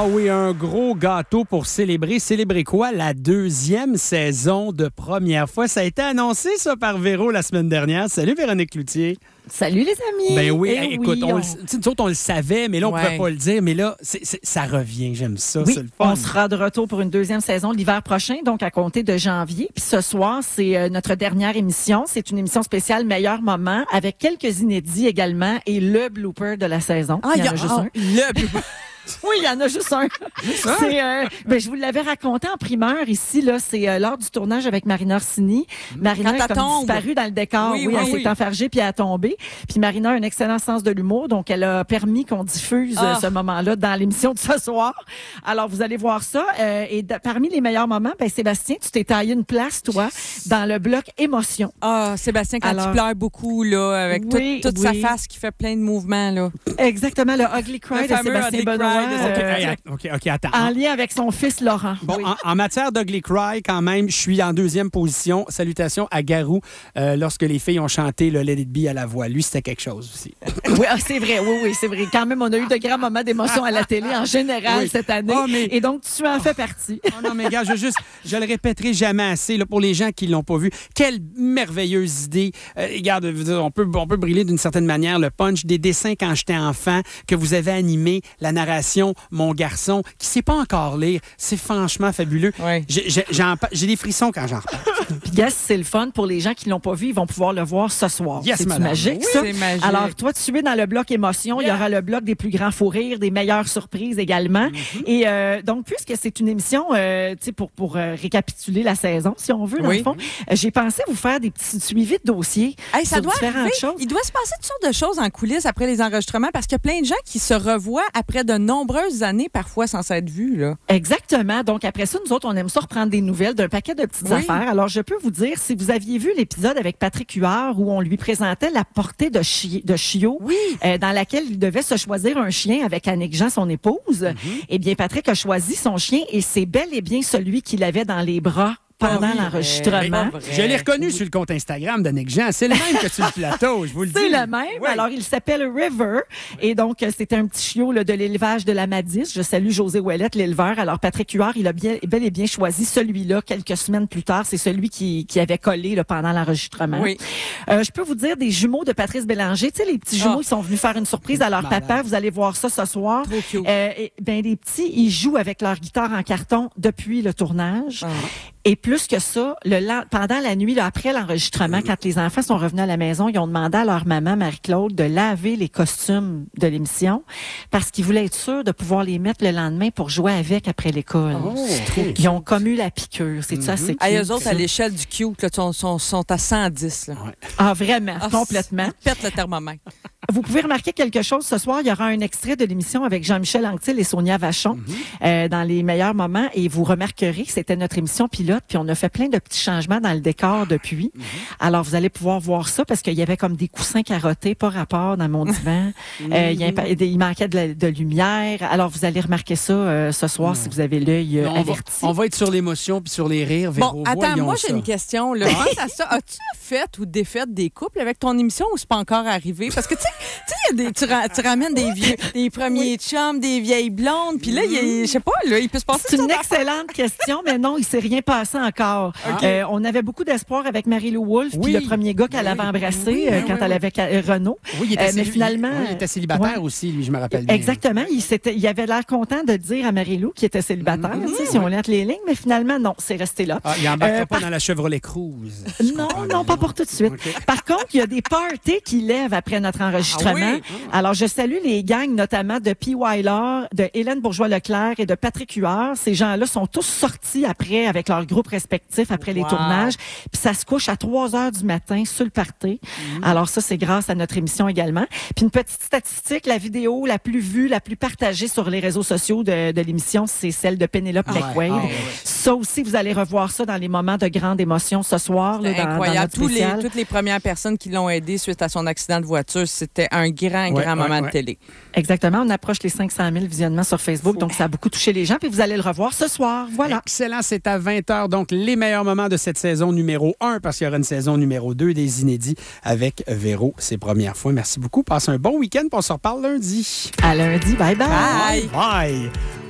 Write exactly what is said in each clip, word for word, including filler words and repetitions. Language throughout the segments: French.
Ah oui, un gros gâteau pour célébrer. Célébrer quoi? La deuxième saison de Première fois. Ça a été annoncé, ça, par Véro la semaine dernière. Salut, Véronique Cloutier. Salut les amis! Ben oui, Eh écoute, oui, on, on... Le, nous autres, on le savait, mais là, on ne Ouais. pouvait pas le dire. Mais là, c'est, c'est, ça revient. J'aime ça, Oui, c'est le fun. on sera de retour pour une deuxième saison l'hiver prochain, donc à compter de janvier. Puis ce soir, c'est euh, notre dernière émission. C'est une émission spéciale Meilleur moment, avec quelques inédits également et le blooper de la saison. Ah, il y en a, a juste ah, un. Le blooper. Oui, il y en a juste un. C'est, euh, ben, je vous l'avais raconté en primeur ici, là. C'est euh, lors du tournage avec Marina Orsini. Marina Quand est elle comme tombe. disparue dans le décor. Oui, Oui, oui, elle oui. s'est enfargée puis elle a tombé. Puis Marina a un excellent sens de l'humour, donc elle a permis qu'on diffuse Ah. euh, ce moment-là dans l'émission de ce soir. Alors, vous allez voir ça. Euh, et de- parmi les meilleurs moments, ben, Sébastien, tu t'es taillé une place, toi, dans le bloc émotion. Ah, Sébastien, quand Alors- il pleure beaucoup, là, avec tout- Oui, toute sa oui. face qui fait plein de mouvements, là. Exactement, le Ugly Cry Le de fameux Sébastien Ugly Benoît. Cry de- OK, euh, hey, OK, OK, attends. en lien avec son fils Laurent. Bon, Oui. en, en matière d'Ugly Cry, quand même, je suis en deuxième position. Salutations à Garou euh, lorsque les filles ont chanté le Let It Be à la voix. Lui, c'était quelque chose aussi. Oui, ah, c'est vrai, oui, oui, c'est vrai. Quand même, on a eu de grands moments d'émotion à la télé en général Oui. cette année. Oh, mais- Et donc, tu en fais partie. Oh non, mais gars, je, juste, je le répéterai jamais assez là, pour les gens qui ne l'ont pas vu. Quelle merveilleuse idée. Euh, regarde, je veux dire, on peut, on peut briller d'une certaine manière le punch des dessins quand j'étais enfant, que vous avez animé, la narration, mon garçon, qui ne sait pas encore lire. C'est franchement fabuleux. Oui. J'ai, j'ai- j'en pa- j'ai des frissons quand j'en reparle. Puis, yes, c'est le fun. Pour les gens qui l'ont pas vu, ils vont pouvoir le voir ce soir. Yes, C'est madame. magique, Oui, ça? c'est magique. Alors, toi, tu es dans le bloc émotion. Il y Yeah. aura le bloc des plus grands fous rires, des meilleures surprises également. Mm-hmm. Et euh, donc, puisque c'est une émission, euh, tu sais, pour, pour euh, récapituler la saison, si on veut, dans Oui. le fond, euh, j'ai pensé vous faire des petits suivis de dossiers Hey, ça sur doit différentes arriver. choses. Il doit se passer toutes sortes de choses en coulisses après les enregistrements parce qu'il y a plein de gens qui se revoient après de nombreuses années, parfois sans s'être vus, là. Exactement. Donc, après ça, nous autres, on aime ça reprendre des nouvelles d'un paquet de petites Oui. affaires. Alors, je peux vous dire, si vous aviez vu l'épisode avec Patrick Huard où on lui présentait la portée de, chi de Chiot, Oui. euh, dans laquelle il devait se choisir un chien avec Annick Jean, son épouse, eh bien, Patrick a choisi son chien et c'est bel et bien celui qu'il avait dans les bras pendant Ah oui, l'enregistrement. vrai. Je l'ai reconnu sur le compte Instagram d'Annick Jean. C'est le même que sur le plateau, je vous le dis. C'est le même. Oui. Alors, il s'appelle River. Et donc, euh, c'était un petit chiot là, de l'élevage de la Madis. Je salue José Ouellette, l'éleveur. Alors, Patrick Huard, il a bien, bel et bien choisi celui-là quelques semaines plus tard. C'est celui qui, qui avait collé là, pendant l'enregistrement. Oui. Euh, je peux vous dire des jumeaux de Patrice Bélanger. Tu sais, les petits jumeaux, Ah. ils sont venus faire une surprise à leur Malade. papa. Vous allez voir ça ce soir. Trop cute. Euh, et, ben, les petits, ils jouent avec leur guitare en carton depuis le tournage. Ah. Et plus que ça, le lan- pendant la nuit, là, après l'enregistrement, quand les enfants sont revenus à la maison, ils ont demandé à leur maman, Marie-Claude, de laver les costumes de l'émission parce qu'ils voulaient être sûrs de pouvoir les mettre le lendemain pour jouer avec après l'école. Oh, Ils ont comme eu la piqûre. C'est ça, c'est Hey, cute, eux autres, ça. à l'échelle du cute, là, sont, sont, sont à cent dix. Là. Ah, vraiment, Ah, complètement. Ils pètent le thermomètre. Vous pouvez remarquer quelque chose ce soir. Il y aura un extrait de l'émission avec Jean-Michel Anctil et Sonia Vachon euh, dans les meilleurs moments. Et vous remarquerez que c'était notre émission pilote. Puis on a fait plein de petits changements dans le décor depuis. Alors vous allez pouvoir voir ça parce qu'il y avait comme des coussins carottés, pas rapport dans mon divan. Euh, il, y a un pa- il manquait de, la- de lumière. Alors vous allez remarquer ça euh, ce soir si vous avez l'œil euh, on, va, averti. on va être sur l'émotion puis sur les rires. Véro. Bon, attends, Voyons moi, j'ai ça. une question. Là. Pense à ça. As-tu fait ou défait des couples avec ton émission ou c'est pas encore arrivé? Parce que, tu sais, tu sais, il y a des- tu, ra- tu ramènes des vieux, des premiers chums, des vieilles blondes, puis là, il y a- je sais pas, là, il peut se passer C'est une ça. excellente question, mais non, il s'est rien passé encore. Euh, on avait beaucoup d'espoir avec Marie-Lou Wolfe, Oui. puis le premier gars qu'elle Oui. avait embrassé Oui, euh, oui, quand oui, elle oui. avait ca- euh, Renaud. Oui, il était, Euh, mais céli- finalement, oui, il était célibataire ouais. aussi, lui, je me rappelle bien. Exactement. Il, s'était, il avait l'air content de dire à Marie-Lou qu'il était célibataire, tu sais, si on lève les lignes, mais finalement, non, c'est resté là. Ah, il n'embarquera Euh, pas par- dans la Chevrolet Cruze. Je Non, comprends non, bien. pas pour tout de suite. OK. Par contre, il y a des parties qui lèvent après notre enregistrement. Ah oui? Alors, je salue les gangs, notamment de P. Wyler, de Hélène Bourgeois-Leclerc et de Patrick Huard. Ces gens-là sont tous sortis après avec leurs groupes respectifs après les Wow. tournages. Puis ça se couche à trois heures du matin sur le party. Mm-hmm. Alors ça, c'est grâce à notre émission également. Puis une petite statistique, la vidéo la plus vue, la plus partagée sur les réseaux sociaux de, de l'émission, c'est celle de Penelope Ah ouais, McQuaid. ah ouais. Ça aussi, vous allez revoir ça dans les moments de grande émotion ce soir. Là, C'est dans, dans incroyable. notre Tous les, spécial. toutes les premières personnes qui l'ont aidé suite à son accident de voiture, c'était un grand, Ouais, grand ouais, moment ouais. de télé. Exactement. On approche les cinq cent mille visionnements sur Facebook, donc ça a beaucoup touché les gens. Puis vous allez le revoir ce soir. Voilà. Excellent, c'est à vingt heures. Donc, les meilleurs moments de cette saison numéro un, parce qu'il y aura une saison numéro deux des Inédits avec Véro, ses premières fois. Merci beaucoup. Passe un bon week-end, puis on se reparle lundi. À lundi. Bye bye. Bye! Bye!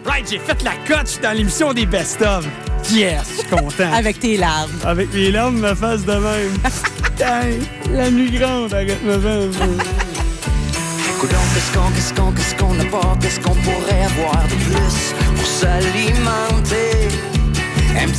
Right, j'ai fait la cote, je suis dans l'émission des best-of. Yes, je suis content. Avec tes larmes. Avec mes larmes, ma face de même. Hey, la nuit grande, arrête-moi bien. Coudonc, qu'est-ce qu'on, qu'est-ce qu'on, qu'est-ce qu'on n'a pas, qu'est-ce qu'on pourrait avoir de plus pour s'alimenter?